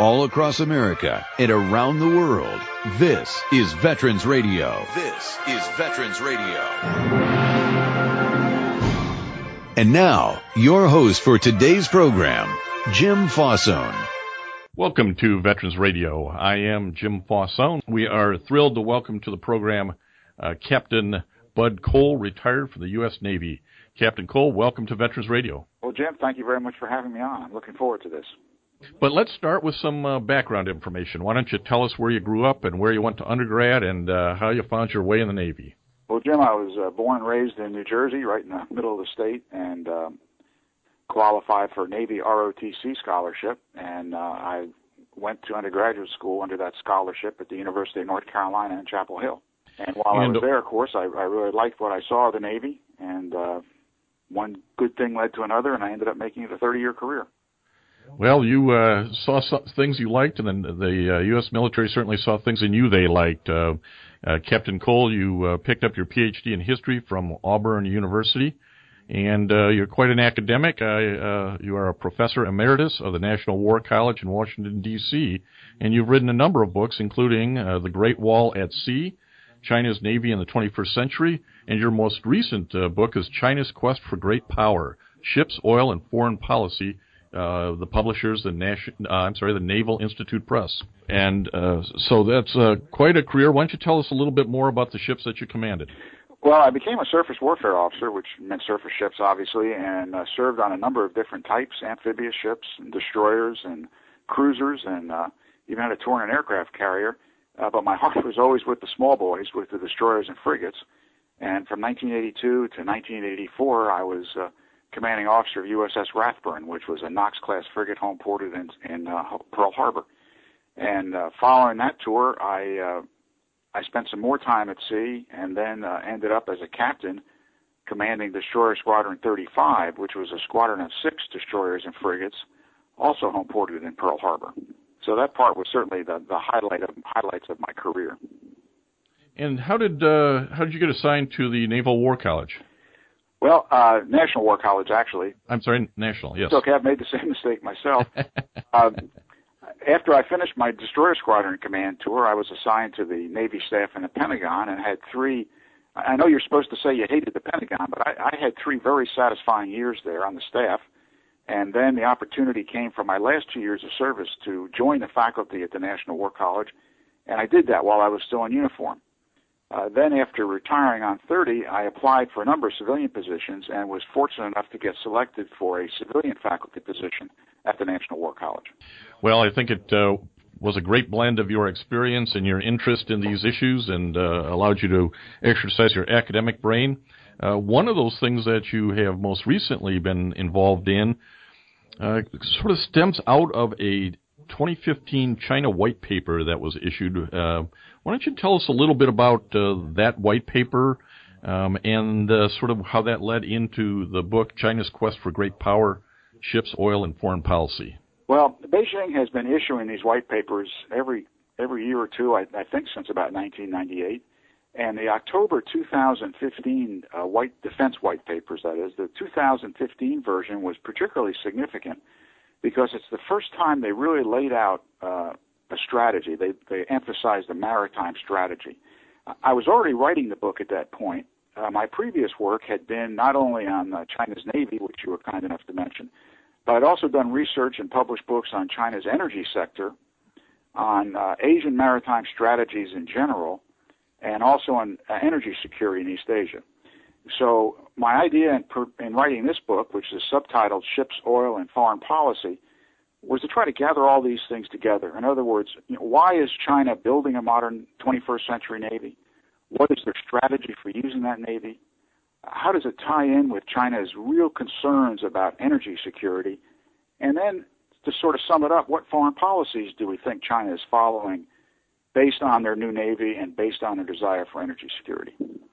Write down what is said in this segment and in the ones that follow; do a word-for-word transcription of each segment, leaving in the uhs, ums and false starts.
all across America and around the world. This is Veterans Radio. This is Veterans Radio. And now, your host for today's program, Jim Fausone. Welcome to Veterans Radio. I am Jim Fausone. We are thrilled to welcome to the program uh, Captain Bud Cole, retired from the U S Navy. Captain Cole, welcome to Veterans Radio. Well, Jim, thank you very much for having me on. I'm looking forward to this. But let's start with some uh, background information. Why don't you tell us where you grew up and where you went to undergrad and uh, how you found your way in the Navy? Well, Jim, I was uh, born and raised in New Jersey, right in the middle of the state, and um, qualified for Navy R O T C scholarship. And uh, I went to undergraduate school under that scholarship at the University of North Carolina in Chapel Hill. And while and, I was there, of course, I, I really liked what I saw of the Navy, and uh, one good thing led to another, and I ended up making it a thirty-year career. Well, you uh, saw some things you liked, and then the uh, U S military certainly saw things in you they liked. Uh, uh, Captain Cole, you uh, picked up your P H D in history from Auburn University, and uh, you're quite an academic. Uh, uh, you are a professor emeritus of the National War College in Washington, D C, and you've written a number of books, including uh, The Great Wall at Sea, China's Navy in the twenty-first century, and your most recent uh, book is China's Quest for Great Power, Ships, Oil, and Foreign Policy. Uh, the publishers, the Nation, uh, I'm sorry, the Naval Institute Press, and uh, so that's uh, quite a career. Why don't you tell us a little bit more about the ships that you commanded? Well, I became a surface warfare officer, which meant surface ships, obviously, and uh, served on a number of different types: amphibious ships, and destroyers, and cruisers, and uh, even had a tour in an aircraft carrier. Uh, but my heart was always with the small boys, with the destroyers and frigates. And from nineteen eighty-two to nineteen eighty-four, I was uh, commanding officer of U S S Rathburn, which was a Knox-class frigate home-ported in, in uh, Pearl Harbor. And uh, following that tour, I uh, I spent some more time at sea, and then uh, ended up as a captain commanding Destroyer Squadron thirty-five, which was a squadron of six destroyers and frigates, also home-ported in Pearl Harbor. So that part was certainly the, the highlight of highlights of my career. And how did uh, how did you get assigned to the Naval War College? Well, uh, National War College, actually. I'm sorry, National, yes. It's okay, I've made the same mistake myself. uh, after I finished my Destroyer Squadron Command tour, I was assigned to the Navy staff in the Pentagon and had three, I know you're supposed to say you hated the Pentagon, but I, I had three very satisfying years there on the staff. And then the opportunity came for my last two years of service to join the faculty at the National War College, and I did that while I was still in uniform. Uh, then after retiring on thirty, I applied for a number of civilian positions and was fortunate enough to get selected for a civilian faculty position at the National War College. Well, I think it uh, was a great blend of your experience and your interest in these issues, and uh, allowed you to exercise your academic brain. Uh, one of those things that you have most recently been involved in uh, sort of stems out of a twenty fifteen China white paper that was issued. Uh, why don't you tell us a little bit about uh, that white paper um, and uh, sort of how that led into the book China's Quest for Great Power, Ships, Oil, and Foreign Policy? Well, Beijing has been issuing these white papers every every year or two, I, I think since about nineteen ninety-eight. And the October two thousand fifteen uh, white defense white papers, that is, the two thousand fifteen version was particularly significant because it's the first time they really laid out uh, a strategy. They, they emphasized the maritime strategy. I was already writing the book at that point. Uh, my previous work had been not only on uh, China's Navy, which you were kind enough to mention, but I'd also done research and published books on China's energy sector, on uh, Asian maritime strategies in general, and also on uh, energy security in East Asia. So my idea in, per, in writing this book, which is subtitled Ships, Oil, and Foreign Policy, was to try to gather all these things together. In other words, you know, why is China building a modern twenty-first century Navy? What is their strategy for using that Navy? How does it tie in with China's real concerns about energy security? And then to sort of sum it up, what foreign policies do we think China is following based on their new Navy and based on their desire for energy security?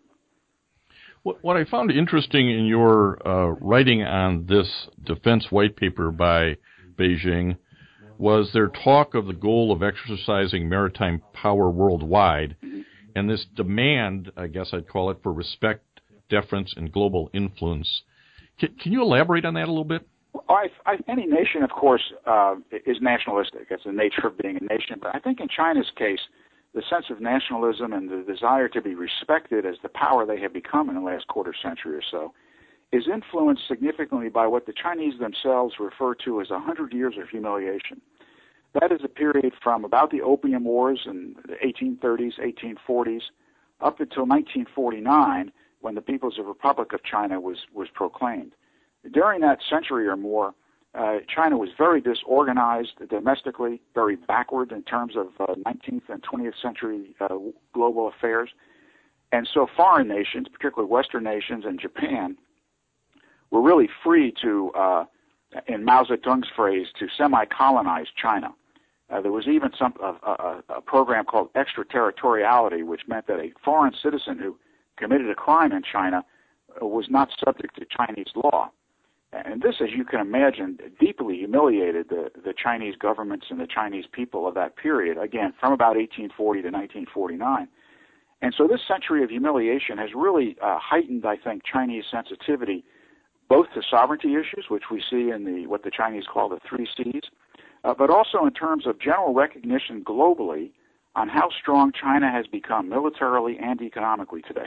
What, what I found interesting in your uh, writing on this defense white paper by Beijing was their talk of the goal of exercising maritime power worldwide, mm-hmm. and this demand, I guess I'd call it, for respect, deference, and global influence. Can, can you elaborate on that a little bit? Well, I, I, any nation, of course, uh, is nationalistic. That's the nature of being a nation. But I think in China's case, the sense of nationalism and the desire to be respected as the power they have become in the last quarter century or so is influenced significantly by what the Chinese themselves refer to as a hundred years of humiliation. That is a period from about the Opium Wars in the eighteen thirties, eighteen forties, up until nineteen forty-nine, when the People's Republic of China was, was proclaimed. During that century or more, uh, China was very disorganized domestically, very backward in terms of uh, nineteenth and twentieth century uh, global affairs. And so foreign nations, particularly Western nations and Japan, were really free to, uh, in Mao Zedong's phrase, to semi-colonize China. Uh, there was even some a, a, a program called extraterritoriality, which meant that a foreign citizen who committed a crime in China uh, was not subject to Chinese law. And this, as you can imagine, deeply humiliated the, the Chinese governments and the Chinese people of that period, again, from about eighteen forty to nineteen forty-nine. And so this century of humiliation has really uh, heightened, I think, Chinese sensitivity both to sovereignty issues, which we see in the what the Chinese call the three C's, uh, but also in terms of general recognition globally on how strong China has become militarily and economically today.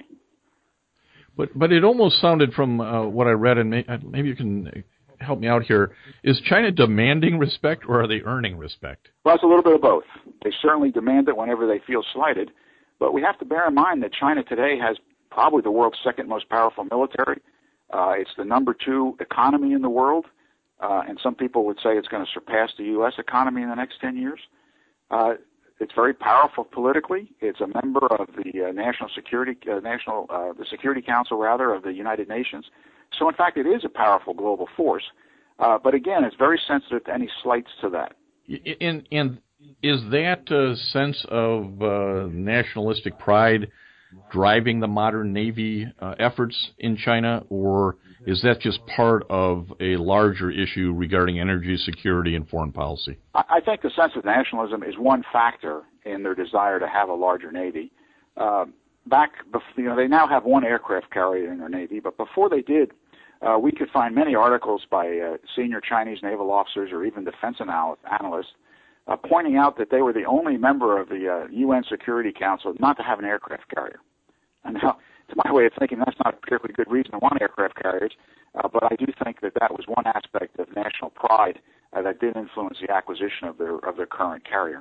But but it almost sounded from uh, what I read, and may, maybe you can help me out here, is China demanding respect or are they earning respect? Well, it's a little bit of both. They certainly demand it whenever they feel slighted, but we have to bear in mind that China today has probably the world's second most powerful military. Uh, it's the number two economy in the world, uh, and some people would say it's going to surpass the U S economy in the next ten years. Uh, It's very powerful politically. It's a member of the uh, National Security uh, National uh, the Security Council, rather, of the United Nations. So, in fact, it is a powerful global force. Uh, but again, it's very sensitive to any slights to that. And, and is that uh, sense of uh, nationalistic pride driving the modern Navy uh, efforts in China, or is that just part of a larger issue regarding energy security and foreign policy? I think the sense of nationalism is one factor in their desire to have a larger Navy. Uh, back, bef- you know, they now have one aircraft carrier in their Navy, but before they did, uh, we could find many articles by uh, senior Chinese naval officers or even defense anal- analysts uh, pointing out that they were the only member of the uh, U N Security Council not to have an aircraft carrier. And now, to my way of thinking, that's not a particularly good reason to want aircraft carriers, uh, but I do think that that was one aspect of national pride uh, that did influence the acquisition of their of their current carrier.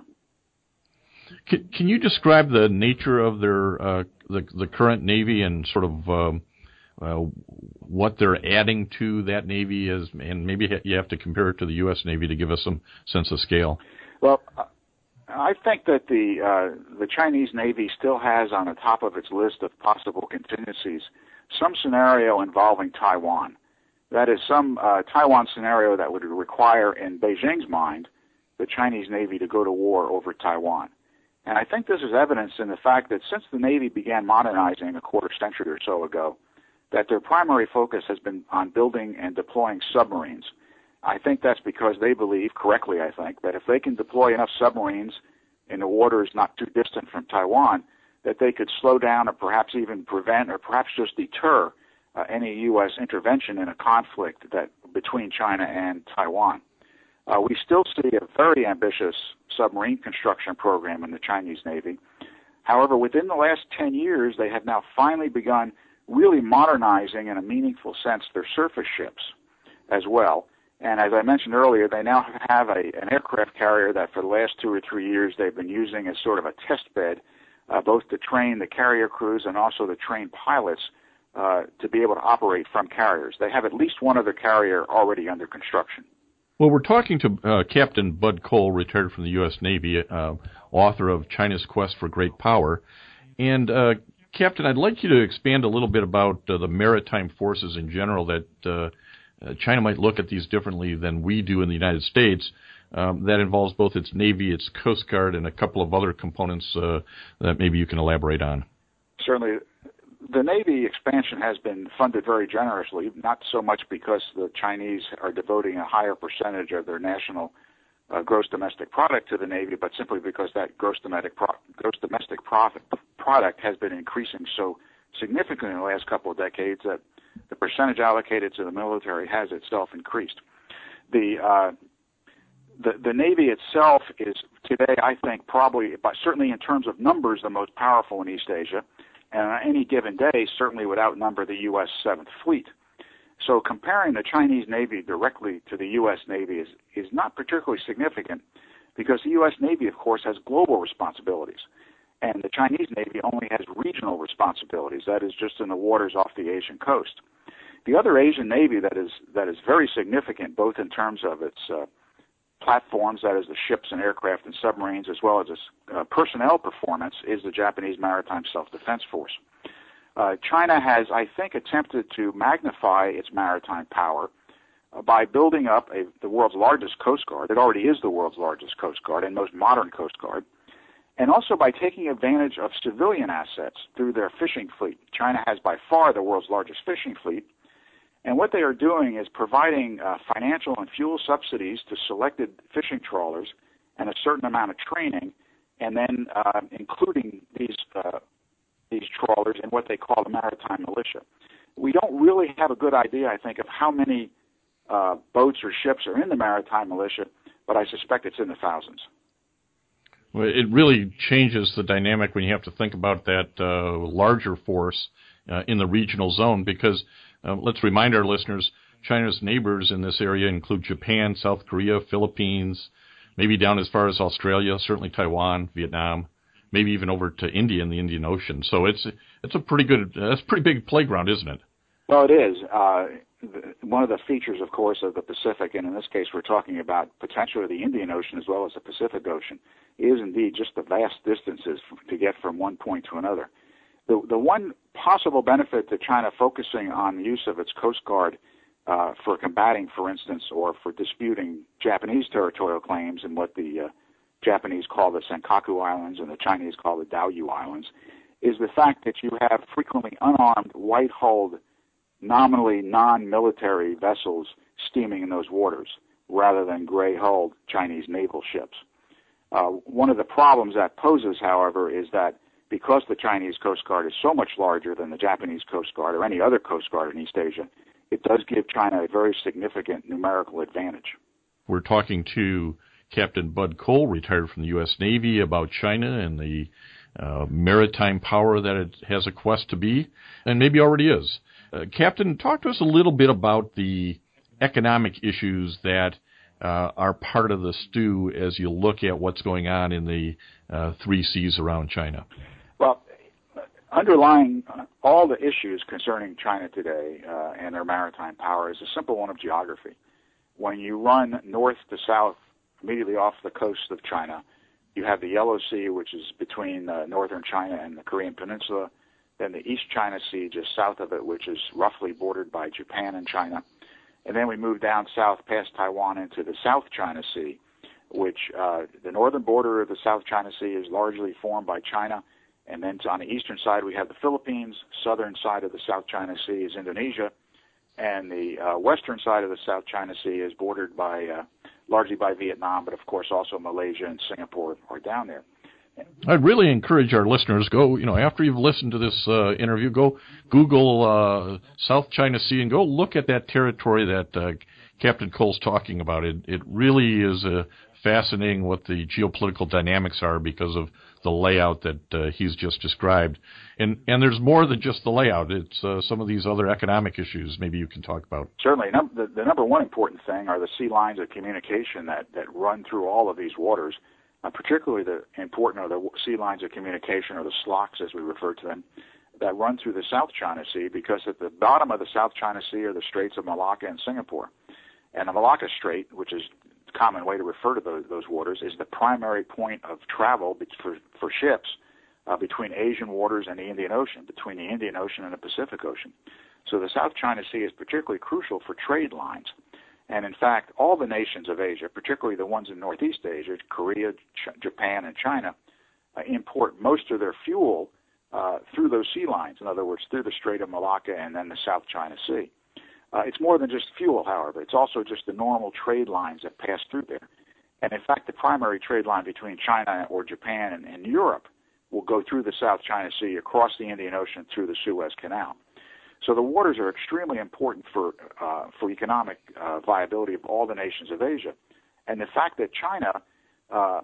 Can, can you describe the nature of their uh, the the current Navy and sort of um, uh, what they're adding to that Navy is, and maybe you have to compare it to the U S Navy to give us some sense of scale? Well, uh, I think that the uh, the Chinese Navy still has on the top of its list of possible contingencies some scenario involving Taiwan. That is, some uh, Taiwan scenario that would require, in Beijing's mind, the Chinese Navy to go to war over Taiwan. And I think this is evidenced in the fact that since the Navy began modernizing a quarter century or so ago, that their primary focus has been on building and deploying submarines. I think that's because they believe, correctly I think, that if they can deploy enough submarines in the waters not too distant from Taiwan, that they could slow down or perhaps even prevent or perhaps just deter uh, any U S intervention in a conflict that between China and Taiwan. Uh, we still see a very ambitious submarine construction program in the Chinese Navy. However, within the last ten years, they have now finally begun really modernizing in a meaningful sense their surface ships as well. And as I mentioned earlier, they now have a, an aircraft carrier that for the last two or three years they've been using as sort of a test bed, uh, both to train the carrier crews and also to train pilots uh, to be able to operate from carriers. They have at least one other carrier already under construction. Well, we're talking to uh, Captain Bud Cole, retired from the U S Navy, uh, author of China's Quest for Great Power. And, uh, Captain, I'd like you to expand a little bit about uh, the maritime forces in general, that uh, uh, China might look at these differently than we do in the United States. Um, that involves both its Navy, its Coast Guard, and a couple of other components uh, that maybe you can elaborate on. Certainly. The Navy expansion has been funded very generously, not so much because the Chinese are devoting a higher percentage of their national uh, gross domestic product to the Navy, but simply because that gross domestic, pro- gross domestic profit product has been increasing so significantly in the last couple of decades that the percentage allocated to the military has itself increased. the uh, the the Navy itself is today, I think, probably, but certainly in terms of numbers, the most powerful in East Asia, and on any given day, certainly would outnumber the U S Seventh Fleet. So comparing the Chinese Navy directly to the U S Navy is is not particularly significant, because the U S Navy, of course, has global responsibilities, and the Chinese Navy only has regional responsibilities. That is, just in the waters off the Asian coast. The other Asian Navy that is that is very significant, both in terms of its uh, platforms, that is, the ships and aircraft and submarines, as well as its uh, personnel performance, is the Japanese Maritime Self-Defense Force. Uh, China has, I think, attempted to magnify its maritime power uh, by building up a, the world's largest Coast Guard. It already is the world's largest Coast Guard and most modern Coast Guard. And also by taking advantage of civilian assets through their fishing fleet. China has by far the world's largest fishing fleet. And what they are doing is providing uh, financial and fuel subsidies to selected fishing trawlers and a certain amount of training, and then uh, including these uh, these trawlers in what they call the maritime militia. We don't really have a good idea, I think, of how many uh, boats or ships are in the maritime militia, but I suspect it's in the thousands. Well, it really changes the dynamic when you have to think about that uh, larger force uh, in the regional zone, because uh, let's remind our listeners, China's neighbors in this area include Japan, South Korea, Philippines, maybe down as far as Australia, certainly Taiwan, Vietnam, maybe even over to India in the Indian Ocean. So it's it's a pretty good, that's a pretty big playground, isn't it? Well, it is. Uh, one of the features, of course, of the Pacific, and in this case we're talking about potentially the Indian Ocean as well as the Pacific Ocean, is indeed just the vast distances to get from one point to another. The, the one possible benefit to China focusing on the use of its Coast Guard uh, for combating, for instance, or for disputing Japanese territorial claims in what the uh, Japanese call the Senkaku Islands and the Chinese call the Diaoyu Islands, is the fact that you have frequently unarmed, white-hulled, nominally non-military vessels steaming in those waters rather than gray-hulled Chinese naval ships. Uh, one of the problems that poses, however, is that because the Chinese Coast Guard is so much larger than the Japanese Coast Guard or any other Coast Guard in East Asia, it does give China a very significant numerical advantage. We're talking to Captain Bud Cole, retired from the U S Navy, about China and the uh, maritime power that it has a quest to be, and maybe already is. Uh, Captain, talk to us a little bit about the economic issues that uh, are part of the stew as you look at what's going on in the uh, three seas around China. Well, underlying all the issues concerning China today uh, and their maritime power is a simple one of geography. When you run north to south, immediately off the coast of China, you have the Yellow Sea, which is between uh, northern China and the Korean Peninsula, then the East China Sea just south of it, which is roughly bordered by Japan and China. And then we move down south past Taiwan into the South China Sea, which uh, the northern border of the South China Sea is largely formed by China. And then on the eastern side, we have the Philippines. Southern side of the South China Sea is Indonesia. And the uh, western side of the South China Sea is bordered by uh, largely by Vietnam, but of course also Malaysia and Singapore are down there. I'd really encourage our listeners, go, you know, after you've listened to this uh, interview, go Google uh, South China Sea and go look at that territory that uh, Captain Cole's talking about. It, it really is uh, fascinating what the geopolitical dynamics are because of the layout that uh, he's just described. And and there's more than just the layout. It's uh, some of these other economic issues maybe you can talk about. Certainly. Num- the, the number one important thing are the sea lines of communication that, that run through all of these waters. Uh, particularly the important are the sea lines of communication, or the S L O Cs as we refer to them, that run through the South China Sea, because at the bottom of the South China Sea are the Straits of Malacca and Singapore. And the Malacca Strait, which is a common way to refer to those, those waters, is the primary point of travel for, for ships uh, between Asian waters and the Indian Ocean, between the Indian Ocean and the Pacific Ocean. So the South China Sea is particularly crucial for trade lines. And in fact, all the nations of Asia, particularly the ones in Northeast Asia, Korea, Ch- Japan, and China, uh, import most of their fuel uh, through those sea lines. In other words, through the Strait of Malacca and then the South China Sea. Uh, it's more than just fuel, however. It's also just the normal trade lines that pass through there. And in fact, the primary trade line between China or Japan and, and Europe will go through the South China Sea, across the Indian Ocean, through the Suez Canal. So the waters are extremely important for uh, for economic uh, viability of all the nations of Asia. And the fact that China uh,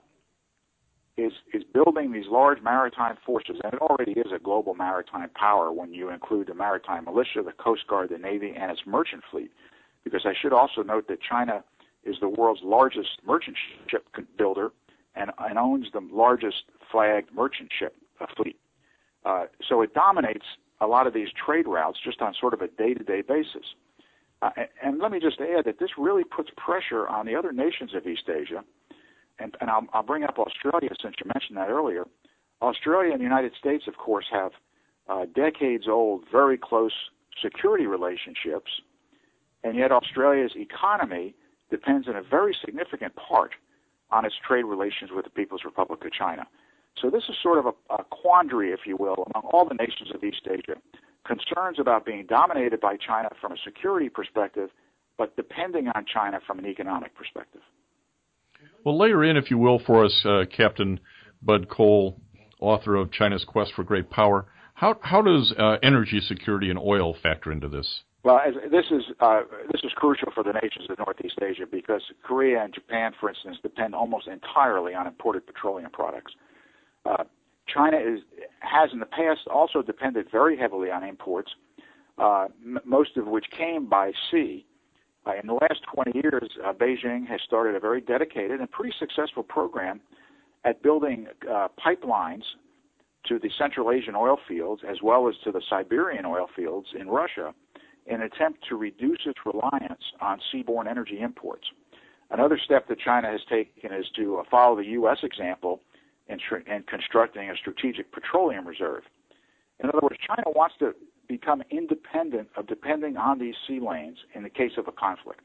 is is building these large maritime forces, and it already is a global maritime power when you include the maritime militia, the Coast Guard, the Navy, and its merchant fleet. Because I should also note that China is the world's largest merchant ship builder and, and owns the largest flagged merchant ship uh, fleet. Uh, so it dominates a lot of these trade routes just on sort of a day-to-day basis. Uh, and, and let me just add that this really puts pressure on the other nations of East Asia. And, and I'll, I'll bring up Australia since you mentioned that earlier. Australia and the United States, of course, have uh, decades-old, very close security relationships, and yet Australia's economy depends in a very significant part on its trade relations with the People's Republic of China. So this is sort of a, a quandary, if you will, among all the nations of East Asia. Concerns about being dominated by China from a security perspective, but depending on China from an economic perspective. Well, layer in, if you will, for us, uh, Captain Bud Cole, author of China's Quest for Great Power. How how does uh, energy security and oil factor into this? Well, as, this is uh, this is crucial for the nations of Northeast Asia because Korea and Japan, for instance, depend almost entirely on imported petroleum products. Uh, China is has in the past also depended very heavily on imports, uh, m- most of which came by sea. Uh, in the last twenty years, uh, Beijing has started a very dedicated and pretty successful program at building uh, pipelines to the Central Asian oil fields as well as to the Siberian oil fields in Russia in an attempt to reduce its reliance on seaborne energy imports. Another step that China has taken is to uh, follow the U S example in, tr- in constructing a strategic petroleum reserve. In other words, China wants to become independent of depending on these sea lanes in the case of a conflict.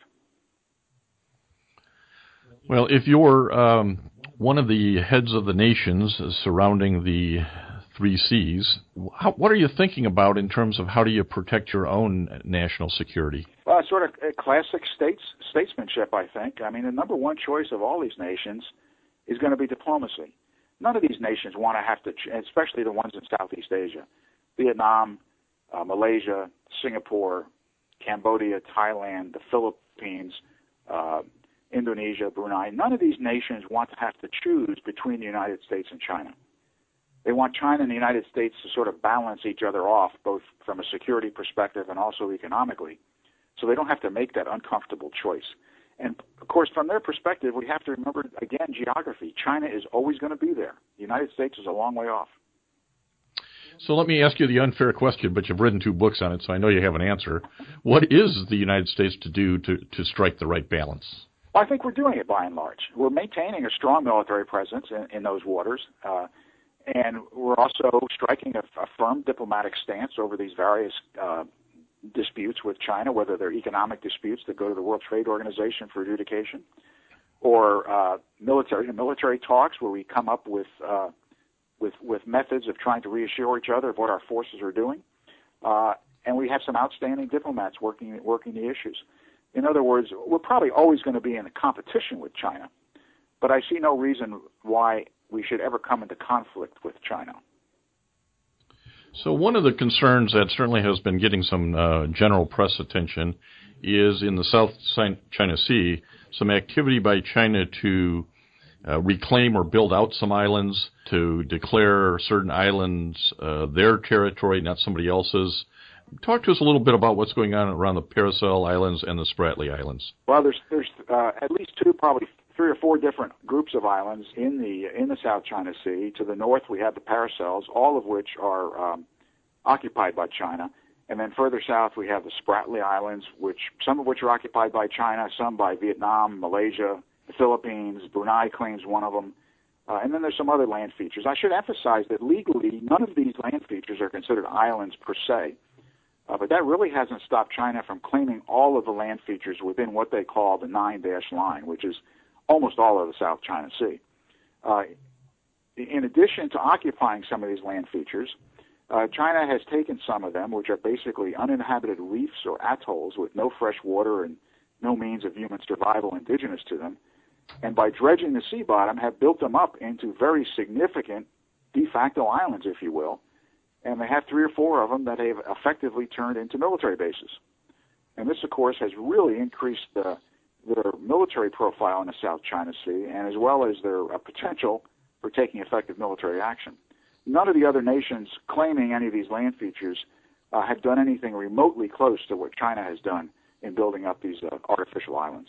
Well, if you're um, one of the heads of the nations surrounding the three C's, how, what are you thinking about in terms of how do you protect your own national security? Well, it's sort of a classic states, statesmanship, I think. I mean, the number one choice of all these nations is going to be diplomacy. None of these nations want to have to, especially the ones in Southeast Asia, Vietnam, uh, Malaysia, Singapore, Cambodia, Thailand, the Philippines, uh, Indonesia, Brunei. None of these nations want to have to choose between the United States and China. They want China and the United States to sort of balance each other off, both from a security perspective and also economically, so they don't have to make that uncomfortable choice. And, of course, from their perspective, we have to remember, again, geography. China is always going to be there. The United States is a long way off. So let me ask you the unfair question, but you've written two books on it, so I know you have an answer. What is the United States to do to, to strike the right balance? Well, I think we're doing it by and large. We're maintaining a strong military presence in, in those waters, uh, and we're also striking a, a firm diplomatic stance over these various uh, disputes with China, whether they're economic disputes that go to the World Trade Organization for adjudication, or uh, military military talks where we come up with uh, with with methods of trying to reassure each other of what our forces are doing, uh, and we have some outstanding diplomats working working the issues. In other words, we're probably always going to be in a competition with China, but I see no reason why we should ever come into conflict with China. So one of the concerns that certainly has been getting some uh, general press attention is in the South China Sea, some activity by China to uh, reclaim or build out some islands, to declare certain islands uh, their territory, not somebody else's. Talk to us a little bit about what's going on around the Paracel Islands and the Spratly Islands. Well, there's there's uh, at least two, probably three or four different groups of islands in the in the South China Sea. To the north, we have the Paracels, all of which are um, occupied by China. And then further south, we have the Spratly Islands, which some of which are occupied by China, some by Vietnam, Malaysia, the Philippines. Brunei claims one of them. Uh, and then there's some other land features. I should emphasize that legally, none of these land features are considered islands per se. Uh, but that really hasn't stopped China from claiming all of the land features within what they call the nine-dash line, which is almost all of the South China Sea. Uh, in addition to occupying some of these land features, uh, China has taken some of them, which are basically uninhabited reefs or atolls with no fresh water and no means of human survival indigenous to them, and by dredging the sea bottom have built them up into very significant de facto islands, if you will. and they have three or four of them that they've effectively turned into military bases. And this, of course, has really increased the, their military profile in the South China Sea, and as well as their uh, potential for taking effective military action. None of the other nations claiming any of these land features uh, have done anything remotely close to what China has done in building up these uh, artificial islands.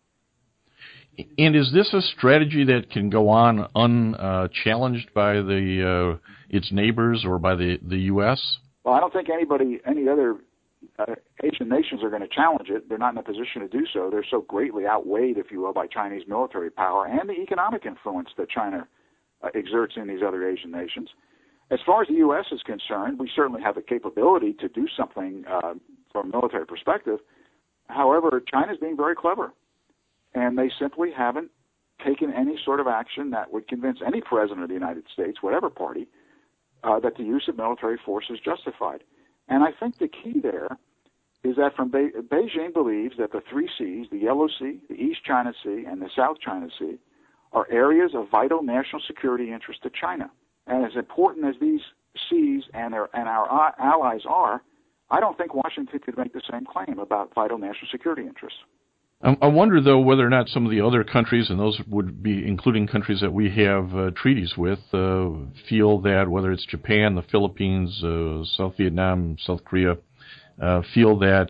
And is this a strategy that can go on unchallenged by the uh, its neighbors or by the, the U S? Well, I don't think anybody, any other uh, Asian nations are going to challenge it. They're not in a position to do so. They're so greatly outweighed, if you will, by Chinese military power and the economic influence that China uh, exerts in these other Asian nations. As far as the U S is concerned, we certainly have the capability to do something uh, from a military perspective. However, China's being very clever, and they simply haven't taken any sort of action that would convince any president of the United States, whatever party, uh, that the use of military force is justified. And I think the key there is that from Be- Beijing believes that the three seas, the Yellow Sea, the East China Sea, and the South China Sea, are areas of vital national security interest to China. And as important as these seas and, their, and our allies are, I don't think Washington could make the same claim about vital national security interests. I wonder, though, whether or not some of the other countries, and those would be including countries that we have uh, treaties with, uh, feel that, whether it's Japan, the Philippines, uh, South Vietnam, South Korea, uh, feel that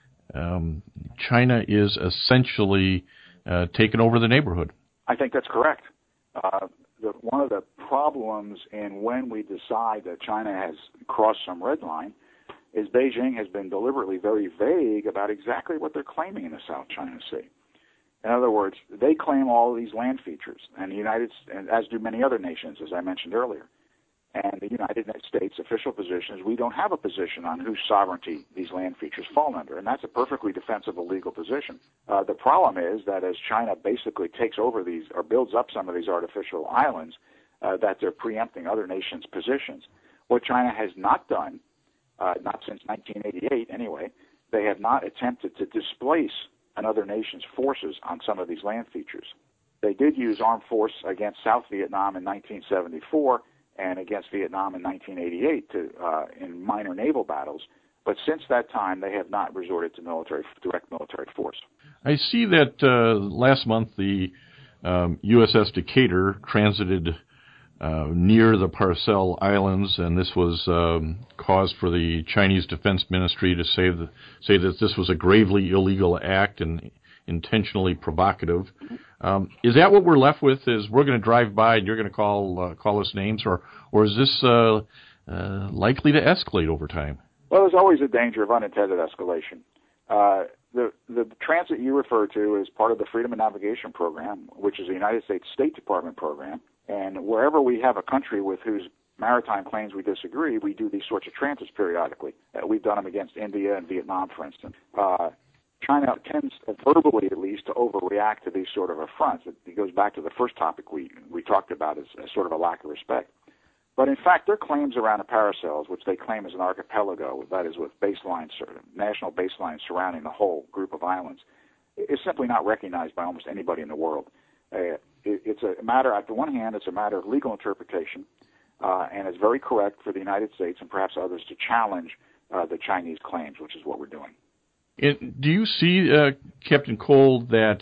um, China is essentially uh, taken over the neighborhood. I think that's correct. Uh, the, one of the problems in when we decide that China has crossed some red line is Beijing has been deliberately very vague about exactly what they're claiming in the South China Sea. In other words, they claim all of these land features, and the United, and as do many other nations, as I mentioned earlier. And the United States official position is we don't have a position on whose sovereignty these land features fall under, and that's a perfectly defensible legal position. Uh, the problem is that as China basically takes over these or builds up some of these artificial islands, uh, that they're preempting other nations' positions. What China has not done, Uh, not since nineteen eighty-eight anyway, they have not attempted to displace another nation's forces on some of these land features. They did use armed force against South Vietnam in nineteen seventy-four and against Vietnam in nineteen eighty-eight to, uh, in minor naval battles, but since that time they have not resorted to military, direct military force. I see that uh, last month the um, U S S Decatur transited Uh, near the Paracel Islands, and this was um, cause for the Chinese Defense Ministry to say, the, say that this was a gravely illegal act and intentionally provocative. Um, is that what we're left with, is we're going to drive by and you're going to call uh, call us names, or, or is this uh, uh, likely to escalate over time? Well, there's always a danger of unintended escalation. Uh, the, the transit you refer to is part of the Freedom of Navigation program, which is a United States State Department program. And wherever we have a country with whose maritime claims we disagree, we do these sorts of transits periodically. Uh, we've done them against India and Vietnam, for instance. Uh, China tends, uh, verbally at least, to overreact to these sort of affronts. It, it goes back to the first topic we, we talked about as, as sort of a lack of respect. But in fact, their claims around the Paracels, which they claim is an archipelago, that is with baselines, national baselines surrounding the whole group of islands, is simply not recognized by almost anybody in the world. Uh, it, it's a matter, on the one hand, it's a matter of legal interpretation, uh, and it's very correct for the United States and perhaps others to challenge uh, the Chinese claims, which is what we're doing. It, do you see, uh, Captain Cole, that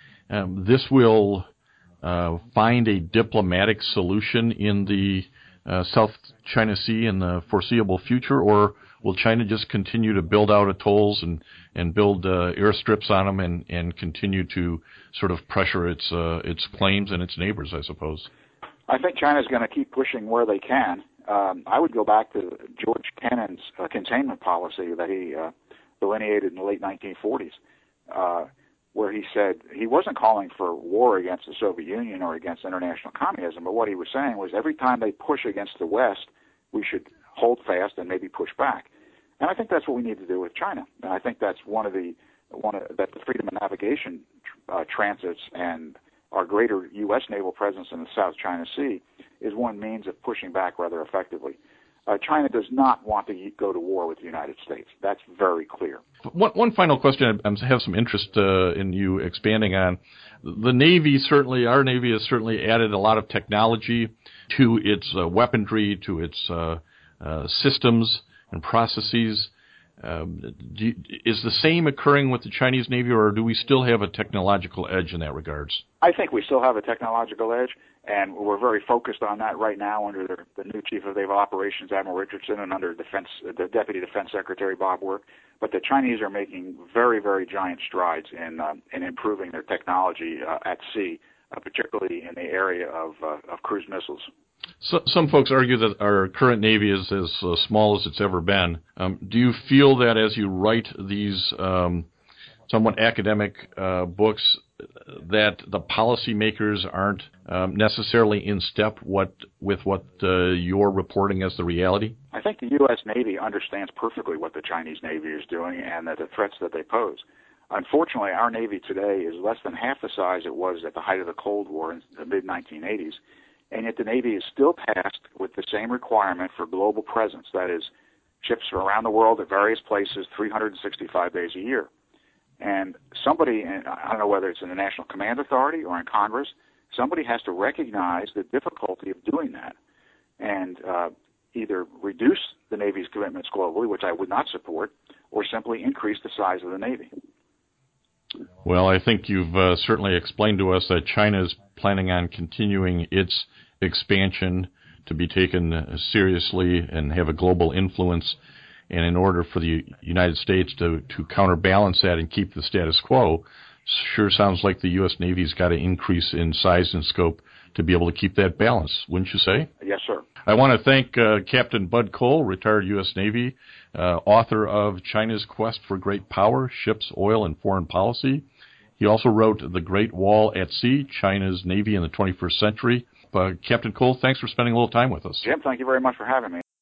um, this will uh, find a diplomatic solution in the uh, South China Sea in the foreseeable future, or will China just continue to build out atolls and, and build uh, airstrips on them and, and continue to sort of pressure its uh, its claims and its neighbors, I suppose? I think China's going to keep pushing where they can. Um, I would go back to George Kennan's uh, containment policy that he uh, delineated in the late nineteen forties, uh, where he said he wasn't calling for war against the Soviet Union or against international communism, but what he was saying was every time they push against the West, we should hold fast and maybe push back. And I think that's what we need to do with China. And I think that's one of the one of, that the Freedom of Navigation uh, transits and our greater U S naval presence in the South China Sea is one means of pushing back rather effectively. Uh, China does not want to go to war with the United States. That's very clear. One, one final question I have some interest uh, in you expanding on. The Navy certainly, our Navy has certainly added a lot of technology to its uh, weaponry, to its uh, uh, systems and processes. Um, do you, is the same occurring with the Chinese Navy, or do we still have a technological edge in that regards? I think we still have a technological edge, and we're very focused on that right now under the, the new Chief of Naval Operations, Admiral Richardson, and under Defense, the Deputy Defense Secretary, Bob Work. But the Chinese are making very, very giant strides in, um, in improving their technology uh, at sea, uh, particularly in the area of, uh, of cruise missiles. So, some folks argue that our current Navy is as uh, small as it's ever been. Um, do you feel that as you write these um, somewhat academic uh, books, that the policymakers aren't um, necessarily in step what, with what uh, you're reporting as the reality? I think the U S Navy understands perfectly what the Chinese Navy is doing and that the threats that they pose. Unfortunately, our Navy today is less than half the size it was at the height of the Cold War in the mid nineteen eighties. And yet the Navy is still tasked with the same requirement for global presence, that is, ships around the world at various places three hundred sixty-five days a year. And somebody, I don't know whether it's in the National Command Authority or in Congress, somebody has to recognize the difficulty of doing that and uh, either reduce the Navy's commitments globally, which I would not support, or simply increase the size of the Navy. Well, I think you've uh, certainly explained to us that China is planning on continuing its expansion to be taken seriously and have a global influence. And in order for the United States to, to counterbalance that and keep the status quo, sure sounds like the U S Navy's got to increase in size and scope to be able to keep that balance, wouldn't you say? Yes, sir. I want to thank uh, Captain Bud Cole, retired U S Navy, uh, author of China's Quest for Great Power, Ships, Oil, and Foreign Policy. He also wrote The Great Wall at Sea, China's Navy in the twenty-first century. Uh, Captain Cole, thanks for spending a little time with us. Jim, thank you very much for having me.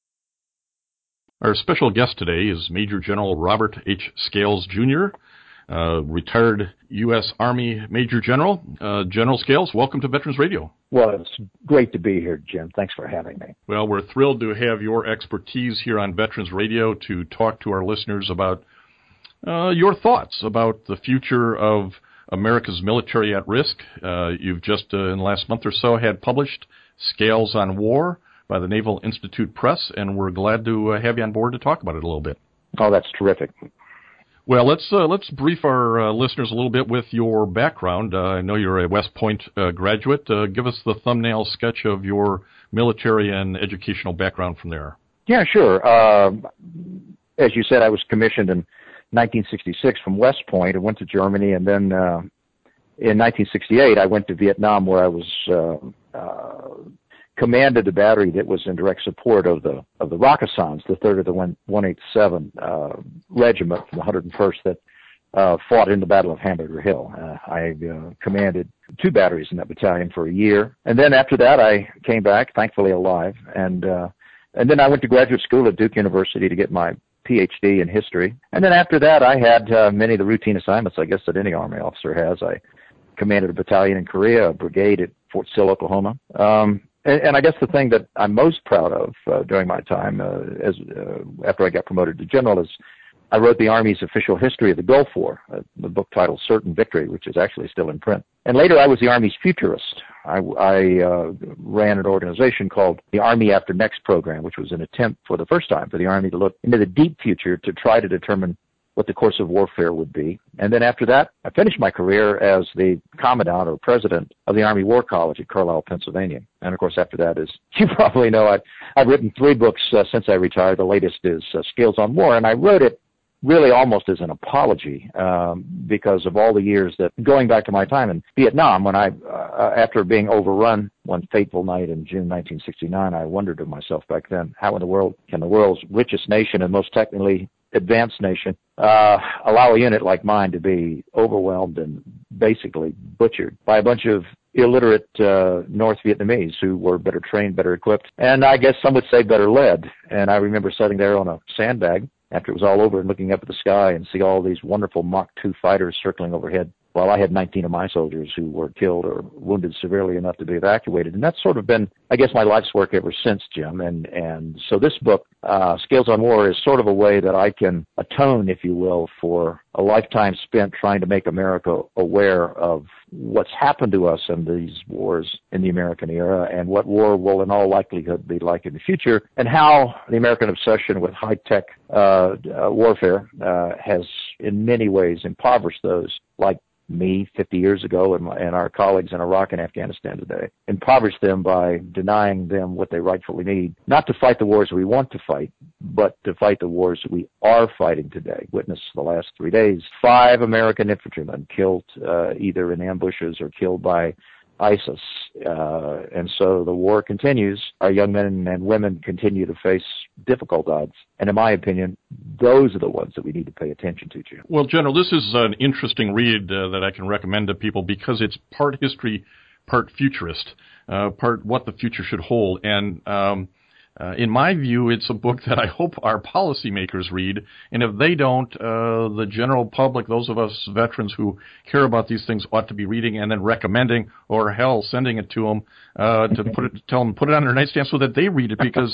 Our special guest today is Major General Robert H. Scales, Junior, uh, retired U S Army Major General. Uh, General Scales, welcome to Veterans Radio. Well, it's great to be here, Jim. Thanks for having me. Well, we're thrilled to have your expertise here on Veterans Radio to talk to our listeners about uh, your thoughts about the future of America's Military at Risk. Uh, you've just, uh, in the last month or so, had published Scales on War by the Naval Institute Press, and we're glad to uh, have you on board to talk about it a little bit. Oh, that's terrific. Well, let's uh, let's brief our uh, listeners a little bit with your background. Uh, I know you're a West Point uh, graduate. Uh, give us the thumbnail sketch of your military and educational background from there. Yeah, sure. Uh, as you said, I was commissioned in nineteen sixty-six from West Point. I went to Germany, and then uh, in nineteen sixty-eight, I went to Vietnam, where I was uh, uh, commanded a battery that was in direct support of the of the Rakkasans, the third of the one eighty-seven uh, Regiment from the one hundred first that uh, fought in the Battle of Hamburger Hill. Uh, I uh, commanded two batteries in that battalion for a year, and then after that, I came back, thankfully alive, and uh, and then I went to graduate school at Duke University to get my P H D in history, and then after that, I had uh, many of the routine assignments, I guess, that any Army officer has. I commanded a battalion in Korea, a brigade at Fort Sill, Oklahoma. Um, And, and I guess the thing that I'm most proud of uh, during my time uh, as uh, after I got promoted to general is I wrote the Army's official history of the Gulf War, uh, the book titled Certain Victory, which is actually still in print. And later I was the Army's futurist. I, I uh, ran an organization called the Army After Next Program, which was an attempt for the first time for the Army to look into the deep future to try to determine what the course of warfare would be. And then after that, I finished my career as the commandant or president of the Army War College at Carlisle, Pennsylvania. And of course, after that, as you probably know, I, I've written three books uh, since I retired. The latest is uh, Scales on War, and I wrote it really almost as an apology um, because of all the years that, going back to my time in Vietnam, when I, uh, after being overrun one fateful night in June nineteen sixty-nine, I wondered to myself back then, how in the world can the world's richest nation and most technically advanced nation uh, allow a unit like mine to be overwhelmed and basically butchered by a bunch of illiterate uh, North Vietnamese who were better trained, better equipped, and I guess some would say better led. And I remember sitting there on a sandbag after it was all over and looking up at the sky and see all these wonderful Mach two fighters circling overhead, while I had nineteen of my soldiers who were killed or wounded severely enough to be evacuated. And that's sort of been, I guess, my life's work ever since, Jim. And, and so this book, uh, Scales on War, is sort of a way that I can atone, if you will, for a lifetime spent trying to make America aware of what's happened to us in these wars in the American era and what war will in all likelihood be like in the future, and how the American obsession with high-tech uh, uh, warfare uh, has in many ways impoverished those like me fifty years ago and, my, and our colleagues in Iraq and Afghanistan today, impoverished them by denying them what they rightfully need, not to fight the wars we want to fight, but to fight the wars we are fighting today. Witness the last three days, five American infantrymen killed uh, either in ambushes or killed by ISIS. Uh, and so the war continues. Our young men and women continue to face difficult odds. And in my opinion, those are the ones that we need to pay attention to, Jim. Well, General, this is an interesting read uh, that I can recommend to people because it's part history, part futurist, uh, part what the future should hold. And um, uh, in my view, it's a book that I hope our policymakers read. And if they don't, uh, the general public, those of us veterans who care about these things, ought to be reading and then recommending, or hell, sending it to them uh, to put it, tell them put it on their nightstand so that they read it, because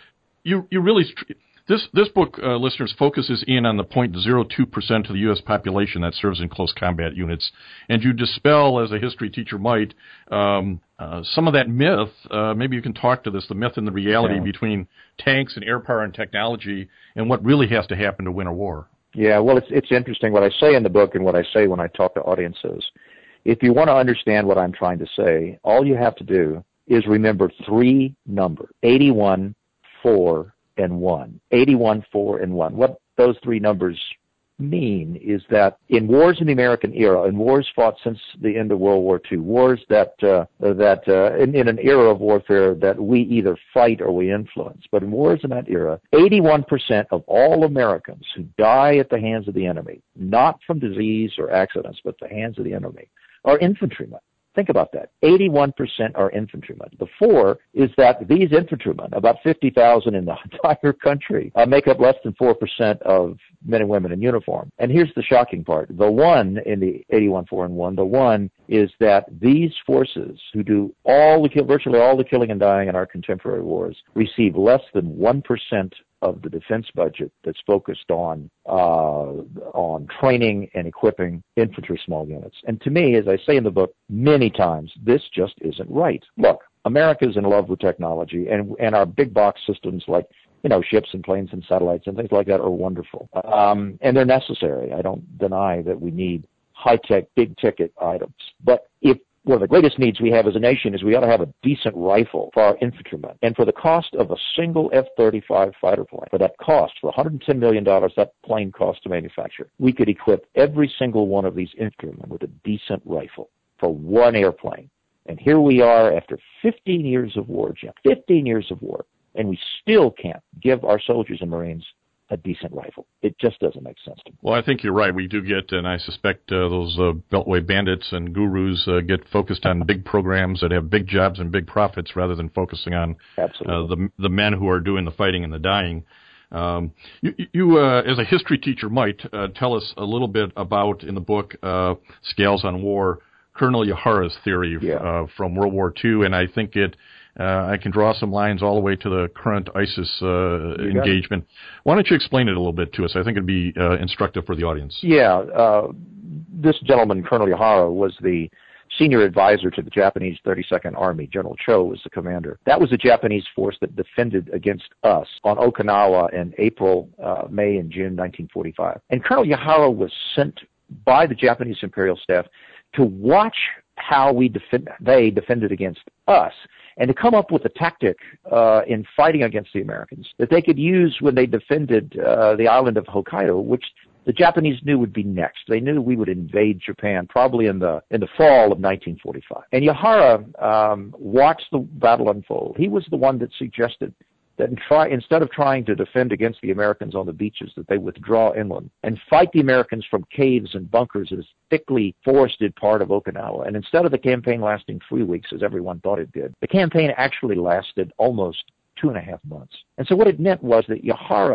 you you really. This this book, uh, listeners, focuses in on the zero point zero two percent of the U S population that serves in close combat units, and you dispel, as a history teacher might, um, uh, some of that myth. Uh, maybe you can talk to this, the myth and the reality yeah. between tanks and air power and technology, and what really has to happen to win a war. Yeah, well, it's it's interesting what I say in the book and what I say when I talk to audiences. If you want to understand what I'm trying to say, all you have to do is remember three numbers: eighty-one, four, and one. eighty-one, four, and one. What those three numbers mean is that in wars in the American era, in wars fought since the end of World War Two, wars that uh, that uh, in, in an era of warfare that we either fight or we influence, but in wars in that era, eighty-one percent of all Americans who die at the hands of the enemy, not from disease or accidents, but at the hands of the enemy, are infantrymen. Think about that. eighty-one percent are infantrymen. The four is that these infantrymen, about fifty thousand in the entire country, uh, make up less than four percent of men and women in uniform. And here's the shocking part. The one in the eighty-one, four, and one, the one is that these forces who do all the kill, virtually all the killing and dying in our contemporary wars receive less than one percent of the defense budget that's focused on uh, on training and equipping infantry small units. And to me, as I say in the book many times, this just isn't right. Look, America's in love with technology, and and our big box systems like, you know, ships and planes and satellites and things like that are wonderful. Um, and they're necessary. I don't deny that we need high-tech, big-ticket items. But if one of the greatest needs we have as a nation is we ought to have a decent rifle for our infantrymen. And for the cost of a single F thirty-five fighter plane, for that cost, for one hundred ten million dollars that plane costs to manufacture, we could equip every single one of these infantrymen with a decent rifle for one airplane. And here we are after fifteen years of war, Jim, fifteen years of war, and we still can't give our soldiers and Marines a decent rifle. It just doesn't make sense to me. Well, I think you're right. We do get, and I suspect uh, those uh, Beltway bandits and gurus uh, get focused on big programs that have big jobs and big profits rather than focusing on uh, the the men who are doing the fighting and the dying. Um, you, you uh, as a history teacher, might uh, tell us a little bit about, in the book, uh, Scales on War, Colonel Yahara's theory yeah. uh, from World War Two, and I think it Uh, I can draw some lines all the way to the current ISIS uh, engagement. Why don't you explain it a little bit to us? I think it'd be uh, instructive for the audience. Yeah. Uh, this gentleman, Colonel Yahara, was the senior advisor to the Japanese thirty-second Army. General Cho was the commander. That was the Japanese force that defended against us on Okinawa in April, uh, May, and June nineteen forty-five. And Colonel Yahara was sent by the Japanese Imperial Staff to watch how we defend, they defended against us, and to come up with a tactic uh, in fighting against the Americans that they could use when they defended uh, the island of Hokkaido, which the Japanese knew would be next. They knew we would invade Japan probably in the in the fall of nineteen forty-five. And Yahara um, watched the battle unfold. He was the one that suggested that in try, instead of trying to defend against the Americans on the beaches, that they withdraw inland and fight the Americans from caves and bunkers in this thickly forested part of Okinawa. And instead of the campaign lasting three weeks, as everyone thought it did, the campaign actually lasted almost two and a half months. And so what it meant was that Yahara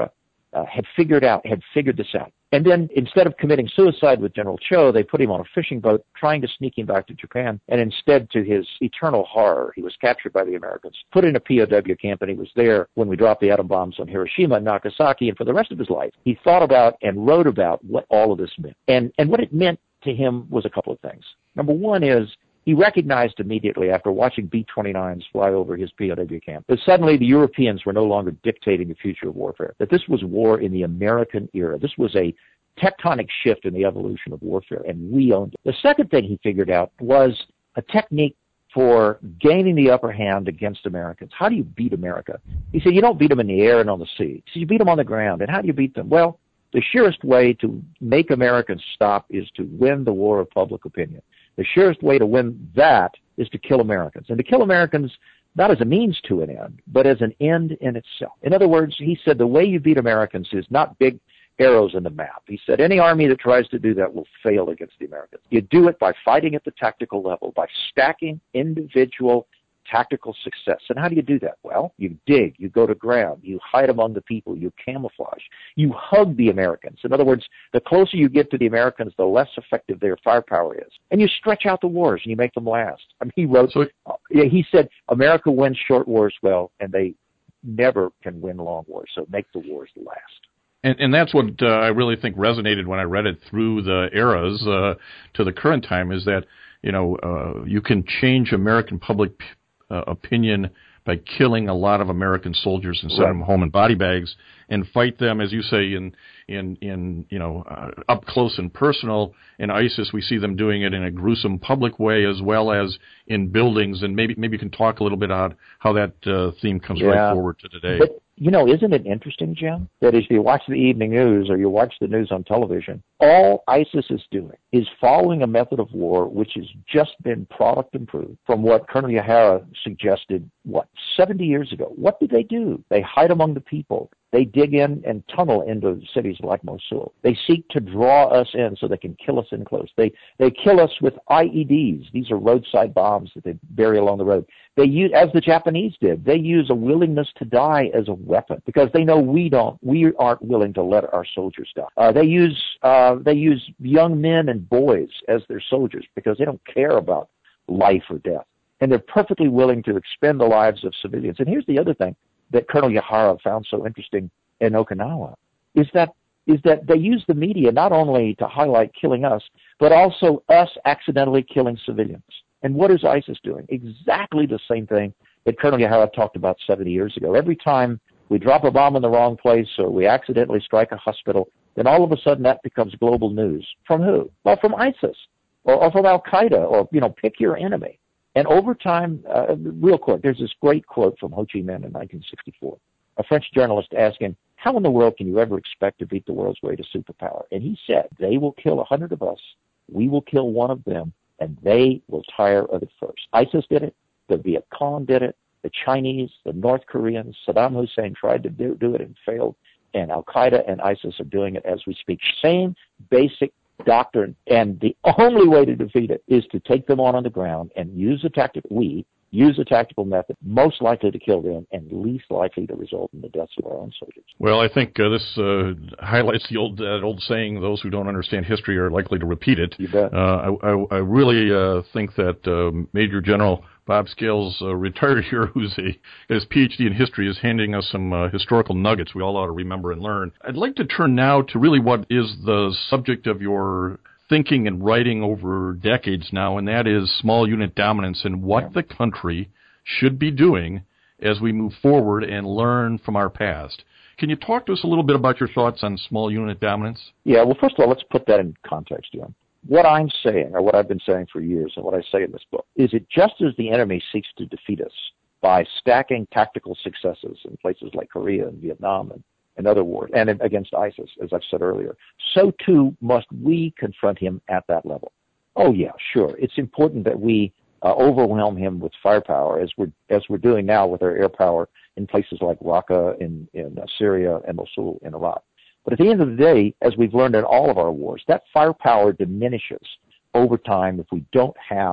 uh, had figured out, had figured this out. And then instead of committing suicide with General Cho, they put him on a fishing boat trying to sneak him back to Japan. And instead, to his eternal horror, he was captured by the Americans, put in a P O W camp, and he was there when we dropped the atom bombs on Hiroshima and Nagasaki. And for the rest of his life, he thought about and wrote about what all of this meant. And, and what it meant to him was a couple of things. Number one is, he recognized immediately after watching B twenty-nines fly over his P O W camp that suddenly the Europeans were no longer dictating the future of warfare, that this was war in the American era. This was a tectonic shift in the evolution of warfare, and we owned it. The second thing he figured out was a technique for gaining the upper hand against Americans. How do you beat America? He said, you don't beat them in the air and on the sea. He said, you beat them on the ground. And how do you beat them? Well, the surest way to make Americans stop is to win the war of public opinion. The surest way to win that is to kill Americans. And to kill Americans not as a means to an end, but as an end in itself. In other words, he said the way you beat Americans is not big arrows in the map. He said any army that tries to do that will fail against the Americans. You do it by fighting at the tactical level, by stacking individual tactical success. And how do you do that? Well, you dig, you go to ground, you hide among the people, you camouflage, you hug the Americans. In other words, the closer you get to the Americans, the less effective their firepower is. And you stretch out the wars and you make them last. I mean, he wrote, so, uh, he said, America wins short wars well, and they never can win long wars, so make the wars last. And, and that's what uh, I really think resonated when I read it through the eras uh, to the current time, is that, you know, uh, you can change American public Uh, opinion by killing a lot of American soldiers and send right. them home in body bags, and fight them, as you say, in in in you know uh, up close and personal. In ISIS, we see them doing it in a gruesome public way as well as in buildings. And maybe maybe you can talk a little bit about how that uh, theme comes yeah. right forward to today. But, you know, isn't it interesting, Jim, that as you watch the evening news or you watch the news on television, all ISIS is doing is following a method of war which has just been product improved from what Colonel Yahara suggested, what, seventy years ago. What do they do? They hide among the people. They dig in and tunnel into cities like Mosul. They seek to draw us in so they can kill us in close. They they kill us with I E Ds. These are roadside bombs that they bury along the road. They use, as the Japanese did, they use a willingness to die as a weapon because they know we don't, we aren't willing to let our soldiers die. Uh, they use uh, they use young men and boys as their soldiers because they don't care about life or death, and they're perfectly willing to expend the lives of civilians. And here's the other thing that Colonel Yahara found so interesting in Okinawa, is that is that they use the media not only to highlight killing us, but also us accidentally killing civilians. And what is ISIS doing? Exactly the same thing that Colonel Yahara talked about seventy years ago. Every time we drop a bomb in the wrong place or we accidentally strike a hospital, then all of a sudden that becomes global news. From who? Well, from ISIS or, or from Al-Qaeda, or, you know, pick your enemy. And over time, uh, real quick, there's this great quote from Ho Chi Minh in nineteen sixty-four. A French journalist asked him, how in the world can you ever expect to beat the world's greatest superpower? And he said, they will kill a hundred of us, we will kill one of them, and they will tire of it first. ISIS did it, the Viet Cong did it, the Chinese, the North Koreans, Saddam Hussein tried to do, do it and failed, and Al-Qaeda and ISIS are doing it as we speak. Same basic doctrine, and the only way to defeat it is to take them on on the ground and use a tactic, we use a tactical method most likely to kill them and least likely to result in the deaths of our own soldiers. Well, I think uh, this uh, highlights the old uh, old saying, those who don't understand history are likely to repeat it. You bet. Uh, I, I, I really uh, think that uh, Major General Bob Scales, uh, retired here, who's a his P H D in history, is handing us some uh, historical nuggets we all ought to remember and learn. I'd like to turn now to really what is the subject of your thinking and writing over decades now, and that is small unit dominance and what yeah. the country should be doing as we move forward and learn from our past. Can you talk to us a little bit about your thoughts on small unit dominance? Yeah, well, first of all, let's put that in context, Jim. What I'm saying, or what I've been saying for years, and what I say in this book, is that just as the enemy seeks to defeat us by stacking tactical successes in places like Korea and Vietnam and, and other wars, and against ISIS, as I've said earlier, so too must we confront him at that level. Oh yeah, sure. It's important that we uh, overwhelm him with firepower, as we're as we're doing now with our air power in places like Raqqa in, in uh, Syria and Mosul in Iraq. But at the end of the day, as we've learned in all of our wars, that firepower diminishes over time if we don't have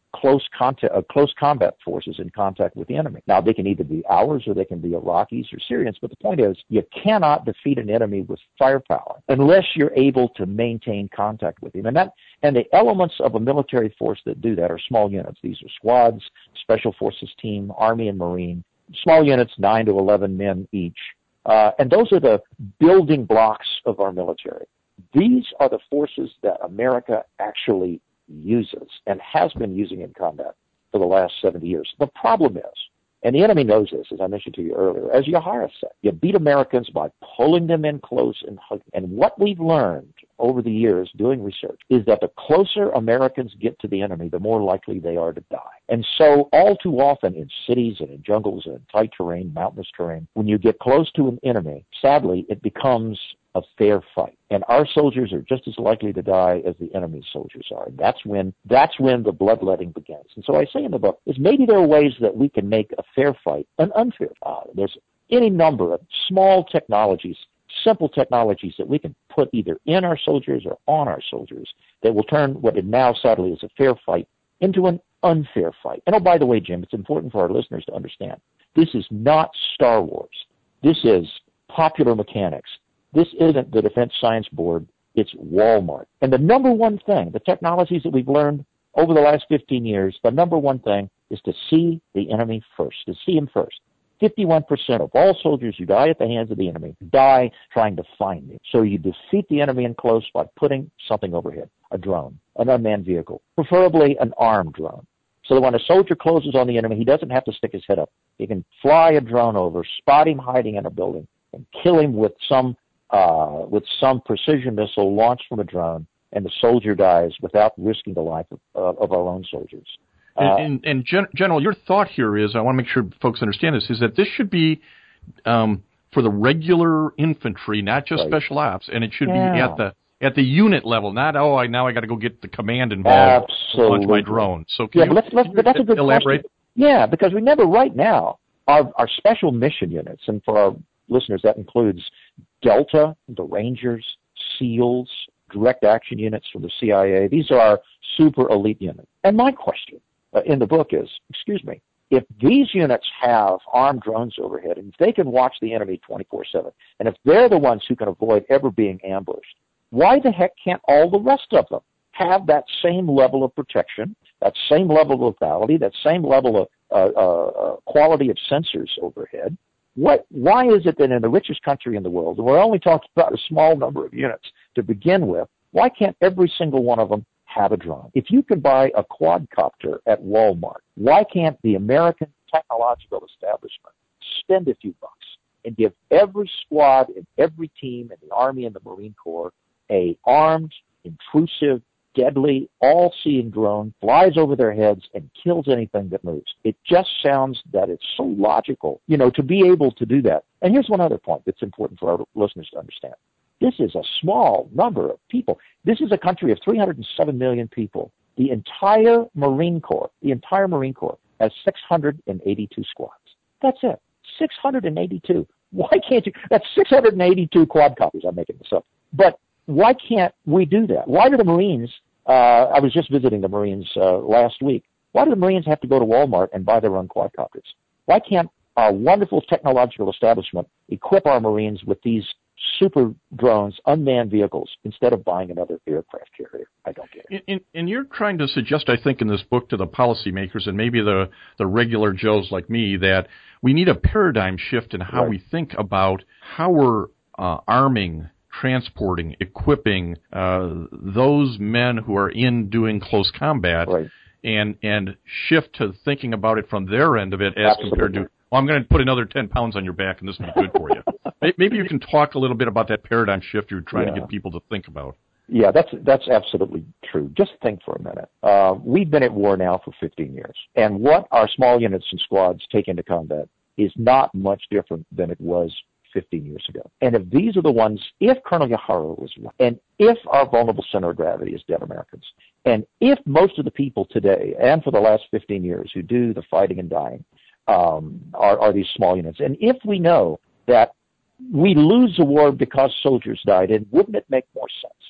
close contact, uh, close combat forces in contact with the enemy. Now, they can either be ours or they can be Iraqis or Syrians, but the point is you cannot defeat an enemy with firepower unless you're able to maintain contact with him. And that, and the elements of a military force that do that are small units. These are squads, special forces team, Army and Marine, small units, nine to eleven men each. Uh, and those are the building blocks of our military. These are the forces that America actually uses and has been using in combat for the last seventy years. The problem is, and the enemy knows this, as I mentioned to you earlier, as Yahara said, you beat Americans by pulling them in close and hugging. And what we've learned over the years doing research is that the closer Americans get to the enemy, the more likely they are to die. And so all too often in cities and in jungles and in tight terrain, mountainous terrain, when you get close to an enemy, sadly, it becomes a fair fight. And our soldiers are just as likely to die as the enemy's soldiers are. And that's when, that's when the bloodletting begins. And so I say in the book, is maybe there are ways that we can make a fair fight an unfair fight. Uh, there's any number of small technologies, simple technologies that we can put either in our soldiers or on our soldiers that will turn what it now sadly is a fair fight into an unfair fight. And oh, by the way, Jim, it's important for our listeners to understand, this is not Star Wars. This is popular mechanics. This isn't the Defense Science Board. It's Walmart. And the number one thing, the technologies that we've learned over the last fifteen years, the number one thing is to see the enemy first, to see him first. fifty-one percent of all soldiers who die at the hands of the enemy die trying to find him. So you defeat the enemy in close by putting something overhead, a drone, an unmanned vehicle, preferably an armed drone. So that when a soldier closes on the enemy, he doesn't have to stick his head up. He can fly a drone over, spot him hiding in a building, and kill him with some uh, with some precision missile launched from a drone, and the soldier dies without risking the life of, uh, of our own soldiers. Uh, and, and, and Gen- General, your thought here is, I want to make sure folks understand this, is that this should be um, for the regular infantry, not just right. special ops, and it should yeah. be at the at the unit level, not, oh, I now I got to go get the command involved Absolutely. to launch my drone. So can yeah, you, let's, let's, can but that's a good elaborate? Question. Yeah, because remember, right now, our, our special mission units, and for our listeners, that includes Delta, the Rangers, SEALs, direct action units from the C I A. These are our super elite units. And my question uh, in the book is, excuse me, if these units have armed drones overhead, and if they can watch the enemy twenty-four seven, and if they're the ones who can avoid ever being ambushed, why the heck can't all the rest of them have that same level of protection, that same level of lethality, that same level of uh, uh, quality of sensors overhead? What, why is it that in the richest country in the world, and we're only talking about a small number of units to begin with, why can't every single one of them have a drone? If you could buy a quadcopter at Walmart, why can't the American technological establishment spend a few bucks and give every squad and every team in the Army and the Marine Corps a armed, intrusive, deadly, all-seeing drone, flies over their heads and kills anything that moves? It just sounds that it's so logical, you know, to be able to do that. And here's one other point that's important for our listeners to understand. This is a small number of people. This is a country of three hundred seven million people. The entire Marine Corps, the entire Marine Corps has six hundred eighty-two squads. That's it. six hundred eighty-two. Why can't you? That's six hundred eighty-two quadcopters. I'm making this up. But why can't we do that? Why do the Marines, uh, I was just visiting the Marines uh, last week, why do the Marines have to go to Walmart and buy their own quadcopters? Why can't our wonderful technological establishment equip our Marines with these super drones, unmanned vehicles, instead of buying another aircraft carrier? I don't get it. And, and you're trying to suggest, I think, in this book to the policymakers and maybe the, the regular Joes like me that we need a paradigm shift in how right. we think about how we're uh, arming, transporting, equipping uh, those men who are in doing close combat, right. and and shift to thinking about it from their end of it as Absolutely. compared to, well, I'm going to put another ten pounds on your back and this will be good for you. Maybe you can talk a little bit about that paradigm shift you're trying yeah. to get people to think about. Yeah, that's that's absolutely true. Just think for a minute. Uh, we've been at war now for fifteen years, and what our small units and squads take into combat is not much different than it was fifteen years ago. And if these are the ones, if Colonel Yahara was right, and if our vulnerable center of gravity is dead Americans, and if most of the people today, and for the last fifteen years, who do the fighting and dying, um, are, are these small units, and if we know that we lose a war because soldiers died, and wouldn't it make more sense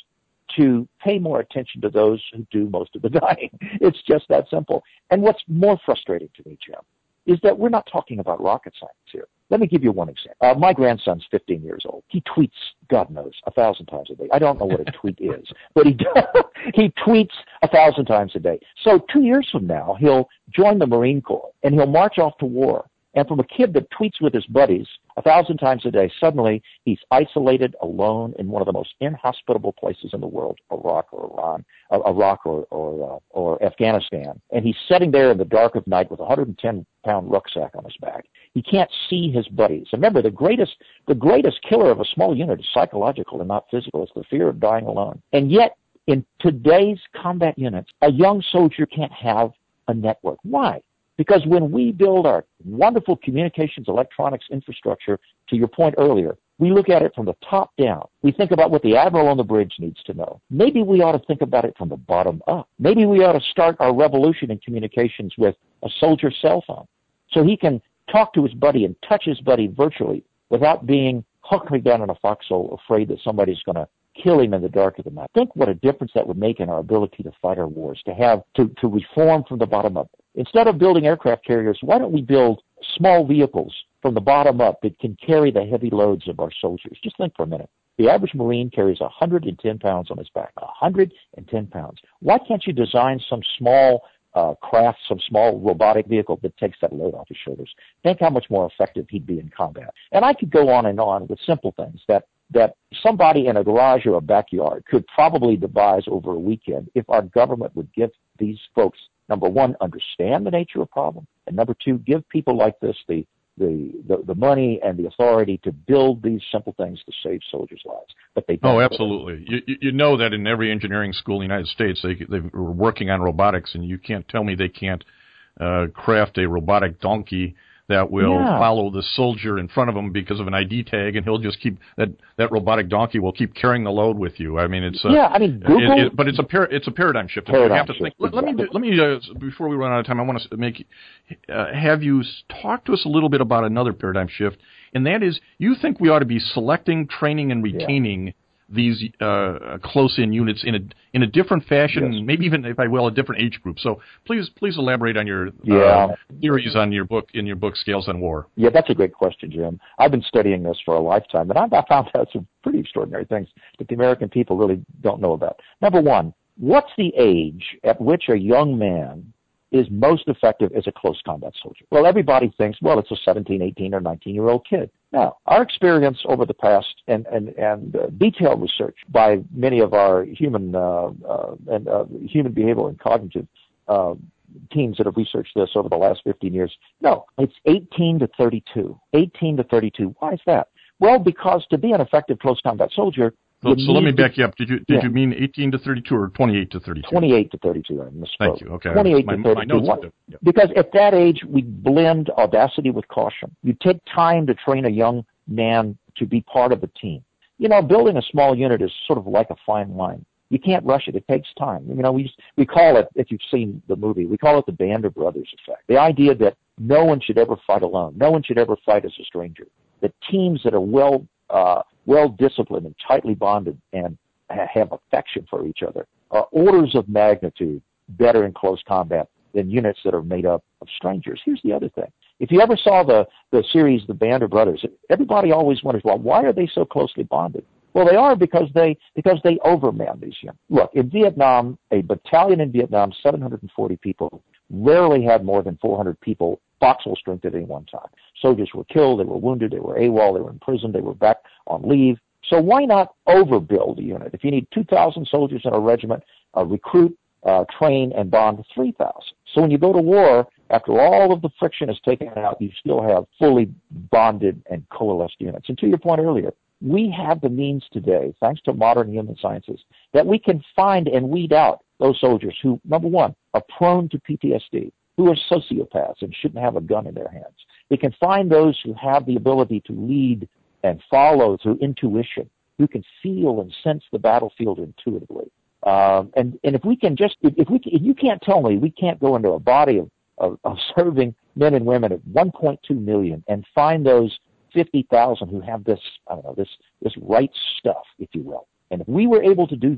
to pay more attention to those who do most of the dying. It's just that simple. And what's more frustrating to me, Jim, is that we're not talking about rocket science here. Let me give you one example. Uh, my grandson's fifteen years old. He tweets, God knows, a thousand times a day. I don't know what a tweet is, but he he tweets a thousand times a day. So two years from now, he'll join the Marine Corps, and he'll march off to war. And from a kid that tweets with his buddies a thousand times a day, suddenly he's isolated, alone in one of the most inhospitable places in the world, Iraq or Iran, uh, Iraq or or, uh, or Afghanistan. And he's sitting there in the dark of night with a one hundred ten pound rucksack on his back. He can't see his buddies. Remember, the greatest the greatest killer of a small unit is psychological and not physical. It's the fear of dying alone. And yet, in today's combat units, a young soldier can't have a network. Why? Because when we build our wonderful communications electronics infrastructure, to your point earlier, we look at it from the top down. We think about what the admiral on the bridge needs to know. Maybe we ought to think about it from the bottom up. Maybe we ought to start our revolution in communications with a soldier's cell phone, so he can talk to his buddy and touch his buddy virtually without being hunkering down in a foxhole, afraid that somebody's going to kill him in the dark of the night. Think what a difference that would make in our ability to fight our wars, to have, to, to reform from the bottom up. Instead of building aircraft carriers, why don't we build small vehicles from the bottom up that can carry the heavy loads of our soldiers? Just think for a minute. The average Marine carries one hundred ten pounds on his back, one hundred ten pounds. Why can't you design some small uh, craft, some small robotic vehicle that takes that load off his shoulders? Think how much more effective he'd be in combat. And I could go on and on with simple things that that somebody in a garage or a backyard could probably devise over a weekend if our government would give these folks, number one, understand the nature of the problem, and number two, give people like this the the, the, the money and the authority to build these simple things to save soldiers' lives. But they don't. Oh, absolutely. You, you know that in every engineering school in the United States, they, they're working on robotics, and you can't tell me they can't uh, craft a robotic donkey that will yeah. follow the soldier in front of him because of an I D tag, and he'll just keep that that robotic donkey will keep carrying the load with you. I mean, it's uh, yeah. I mean, Google, it, it, but it's a par- it's a paradigm shift. Paradigm you have to shift, think. Let, let me do, let me uh, before we run out of time, I want to make uh, have you talk to us a little bit about another paradigm shift, and that is you think we ought to be selecting, training, and retaining yeah. these uh, close-in units in a in a different fashion, yes. maybe even, if I will, a different age group. So please please elaborate on your yeah. uh, theories on your book in your book Scales on War. Yeah, that's a great question, Jim. I've been studying this for a lifetime, and I've I found out some pretty extraordinary things that the American people really don't know about. Number one, what's the age at which a young man is most effective as a close combat soldier? Well, everybody thinks, well, it's a seventeen, eighteen, or nineteen-year-old kid. Now, our experience over the past and and and uh, detailed research by many of our human uh, uh, and uh, human behavioral and cognitive uh, teams that have researched this over the last fifteen years, no, it's eighteen to thirty-two. eighteen to thirty-two. Why is that? Well, because to be an effective close combat soldier, So, so let me back to, you up. Did you did yeah. you mean eighteen to thirty-two or twenty-eight to thirty-two? twenty-eight to thirty-two. I misspoke. Thank you. Okay. twenty-eight my, to thirty-two. My notes Why? yeah. Because at that age, we blend audacity with caution. You take time to train a young man to be part of the team. You know, building a small unit is sort of like a fine wine. You can't rush it. It takes time. You know, we just, we call it, if you've seen the movie, we call it the Band of Brothers effect. The idea that no one should ever fight alone. No one should ever fight as a stranger. That teams that are well uh, well disciplined and tightly bonded and ha- have affection for each other are orders of magnitude better in close combat than units that are made up of strangers. Here's the other thing. If you ever saw the, the series The Band of Brothers, everybody always wonders, well, why are they so closely bonded? Well, they are because they because they overman these young. Look, in Vietnam, a battalion in Vietnam, seven hundred forty people, rarely had more than four hundred people foxhole strength at any one time. Soldiers were killed, they were wounded, they were AWOL, they were in prison, they were back on leave. So why not overbuild a unit? If you need two thousand soldiers in a regiment, uh, recruit, uh, train, and bond three thousand. So when you go to war, after all of the friction is taken out, you still have fully bonded and coalesced units. And to your point earlier, we have the means today, thanks to modern human sciences, that we can find and weed out those soldiers who, number one, are prone to P T S D, who are sociopaths and shouldn't have a gun in their hands. We can find those who have the ability to lead and follow through intuition, who can feel and sense the battlefield intuitively. Um, and, and if we can just, if, if we, if you can't tell me we can't go into a body of, of, of serving men and women of one point two million and find those fifty thousand who have this, I don't know, this, this right stuff, if you will. And if we were able to do that,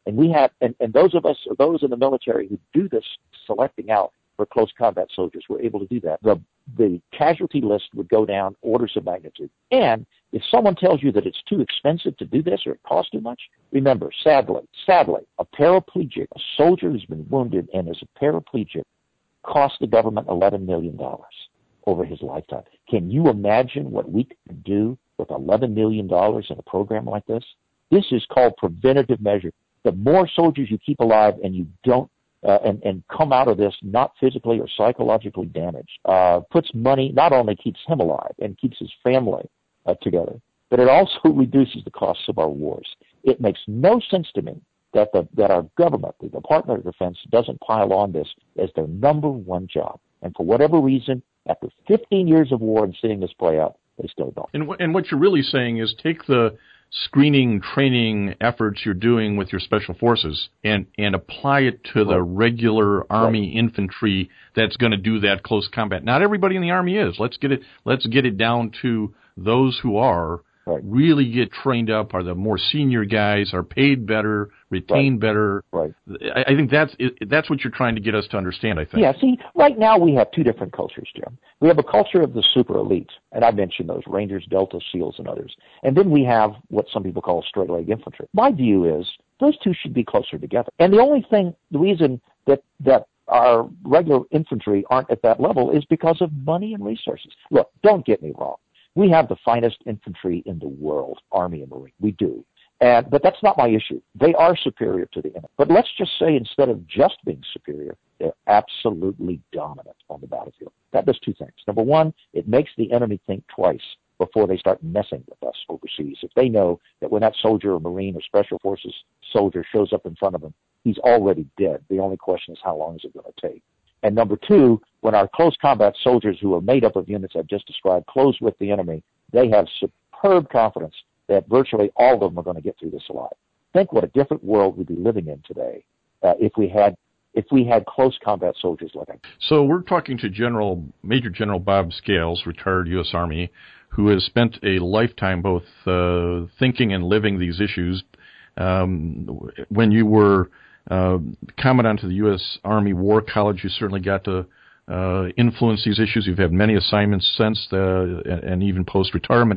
And we have, and, and those of us, or those in the military who do this selecting out for close combat soldiers were able to do that. The, the casualty list would go down orders of magnitude. And if someone tells you that it's too expensive to do this or it costs too much, remember, sadly, sadly, a paraplegic, a soldier who's been wounded and is a paraplegic, cost the government eleven million dollars over his lifetime. Can you imagine what we could do with eleven million dollars in a program like this? This is called preventative measure. The more soldiers you keep alive and you don't Uh, and, and come out of this not physically or psychologically damaged, uh, puts money, not only keeps him alive and keeps his family uh, together, but it also reduces the costs of our wars. It makes no sense to me that the, that our government, the Department of Defense, doesn't pile on this as their number one job. And for whatever reason, after fifteen years of war and seeing this play out, they still don't. And, w- and what you're really saying is take the screening, training efforts you're doing with your special forces and, and apply it to the regular Army right. infantry that's going to do that close combat. Not everybody in the Army is. Let's get it, let's get it down to those who are, right. really get trained up, are the more senior guys, are paid better, retained right. better. Right. I, I think that's, that's what you're trying to get us to understand, I think. Yeah, see, right now we have two different cultures, Jim. We have a culture of the super elite, and I mentioned those, Rangers, Delta, SEALs, and others. And then we have what some people call straight-leg infantry. My view is those two should be closer together. And the only thing, the reason that, that our regular infantry aren't at that level is because of money and resources. Look, don't get me wrong. We have the finest infantry in the world, Army and Marine. We do. And, but that's not my issue. They are superior to the enemy. But let's just say instead of just being superior, they're absolutely dominant on the battlefield. That does two things. Number one, it makes the enemy think twice before they start messing with us overseas. If they know that when that soldier or Marine or Special Forces soldier shows up in front of them, he's already dead. The only question is how long is it going to take? And number two, when our close combat soldiers who are made up of units I've just described close with the enemy, they have superb confidence that virtually all of them are going to get through this alive. Think what a different world we'd be living in today uh, if we had if we had close combat soldiers like that. So we're talking to General Major General Bob Scales, retired U S Army, who has spent a lifetime both uh, thinking and living these issues. Um, when you were uh, commandant to the U S Army War College, you certainly got to uh, influence these issues. You've had many assignments since, uh, and even post-retirement.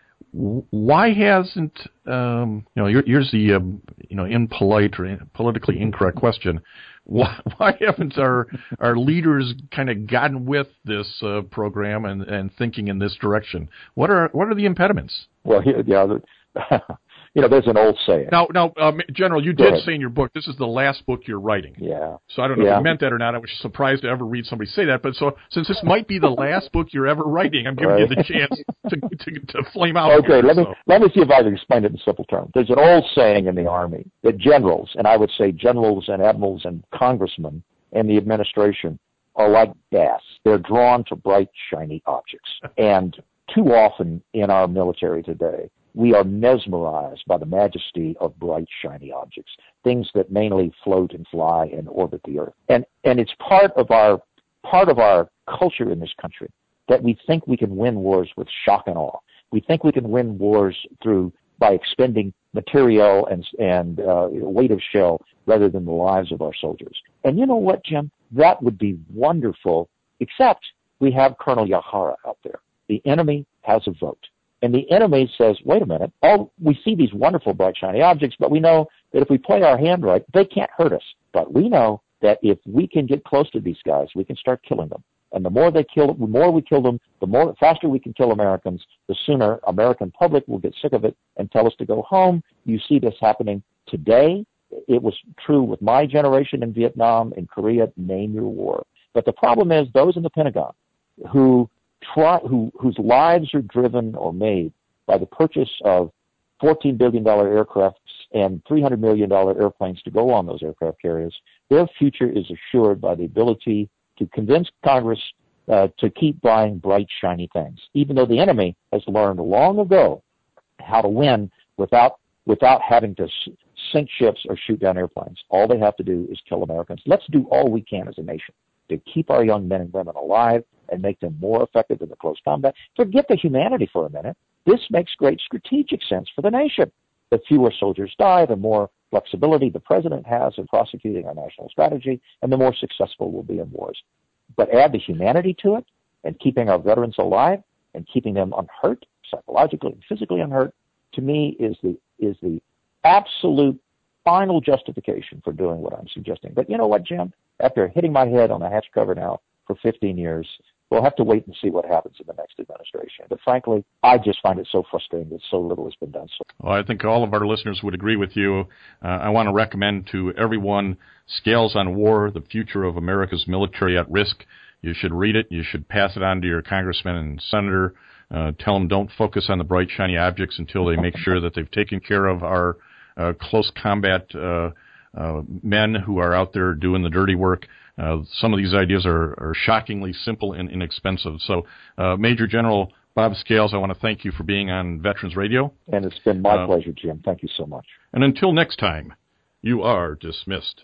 Why hasn't, um, you know, here, here's the, um, you know, impolite or politically incorrect question. Why, why haven't our, our leaders kind of gotten with this uh, program and, and thinking in this direction? What are, what are the impediments? Well, yeah, you know, there's an old saying. Now, now, um, General, you Go did ahead. say in your book, this is the last book you're writing. Yeah. So I don't know yeah. if you meant that or not. I was surprised to ever read somebody say that. But so since this might be the last book you're ever writing, I'm giving right. you the chance to, to, to flame out. Okay, here, let so. me let me see if I can explain it in simple terms. There's an old saying in the Army that generals, and I would say generals and admirals and congressmen and the administration are like gas. They're drawn to bright, shiny objects. And too often in our military today, we are mesmerized by the majesty of bright, shiny objects, things that mainly float and fly and orbit the earth. And and it's part of our part of our culture in this country that we think we can win wars with shock and awe. We think we can win wars through by expending material and and uh, weight of shell rather than the lives of our soldiers. And you know what, Jim? That would be wonderful, except we have Colonel Yahara out there. The enemy has a vote. And the enemy says, wait a minute, all we see these wonderful bright shiny objects, but we know that if we play our hand right, they can't hurt us. But we know that if we can get close to these guys, we can start killing them. And the more they kill, the more we kill them, the more faster we can kill Americans, the sooner American public will get sick of it and tell us to go home. You see this happening today. It was true with my generation in Vietnam, in Korea, name your war. But the problem is those in the Pentagon who try, who, whose lives are driven or made by the purchase of fourteen billion dollars aircrafts and three hundred million dollars airplanes to go on those aircraft carriers, their future is assured by the ability to convince Congress uh, to keep buying bright, shiny things, even though the enemy has learned long ago how to win without without having to s- sink ships or shoot down airplanes. All they have to do is kill Americans. Let's do all we can as a nation to keep our young men and women alive and make them more effective in the close combat. Forget the humanity for a minute. This makes great strategic sense for the nation. The fewer soldiers die, the more flexibility the president has in prosecuting our national strategy, and the more successful we'll be in wars. But add the humanity to it, and keeping our veterans alive, and keeping them unhurt, psychologically and physically unhurt, to me is the is the absolute final justification for doing what I'm suggesting. But you know what, Jim? After hitting my head on the hatch cover now for fifteen years, we'll have to wait and see what happens in the next administration. But frankly, I just find it so frustrating that so little has been done. So. Well, I think all of our listeners would agree with you. Uh, I want to recommend to everyone Scales on War, The Future of America's Military at Risk. You should read it. You should pass it on to your congressman and senator. Uh, tell them don't focus on the bright, shiny objects until they make sure that they've taken care of our uh, close combat uh, uh, men who are out there doing the dirty work. Uh, some of these ideas are, are shockingly simple and inexpensive. So, uh, Major General Bob Scales, I want to thank you for being on Veterans Radio. And it's been my uh, pleasure, Jim. Thank you so much. And until next time, you are dismissed.